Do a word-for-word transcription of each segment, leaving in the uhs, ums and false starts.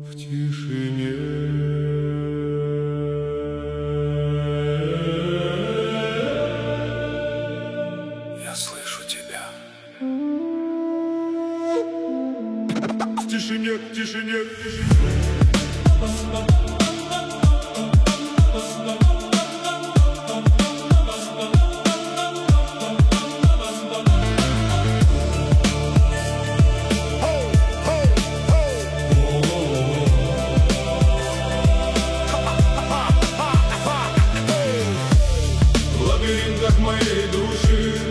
в тишине. Я слышу тебя. В тишине, в тишине, в тишине. Моей души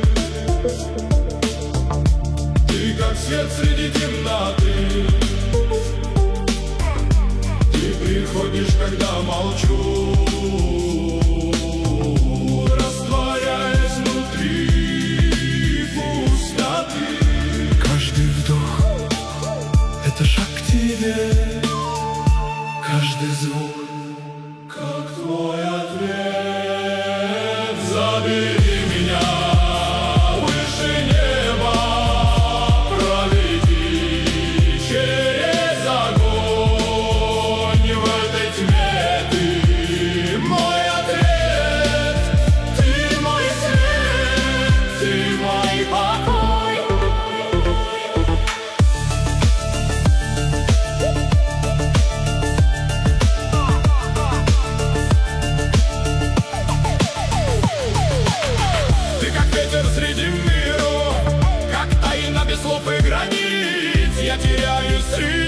ты как свет среди темноты. Ты приходишь, когда молчу, растворяясь внутри пустоты. Каждый вдох — это шаг к тебе, каждый звук — как твой ответ. Забери среди миров, как тайна без слов и границ. Я теряю среди